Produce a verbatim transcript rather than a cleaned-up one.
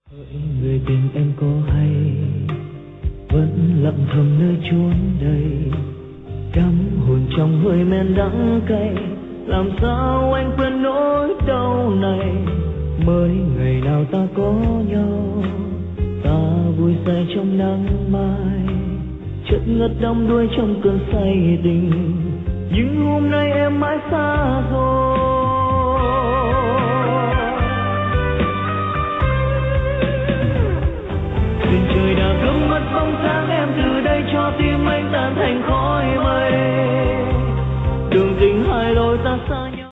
Hỡi người tình em có hay vẫn lặng thầm nơi chốn đây, đắm hồn trong hơi men đắng cay, làm sao anh quên nỗi đau này. Mới ngày nào ta có nhau, ta vui say trong nắng mai, chợt ngất đắm đuối trong cơn say tình. Nhưng hôm nay em mãi xa rồi. Trên trời đã cướp mất bóng dáng em, từ đây cho tim anh tan thành khói mây.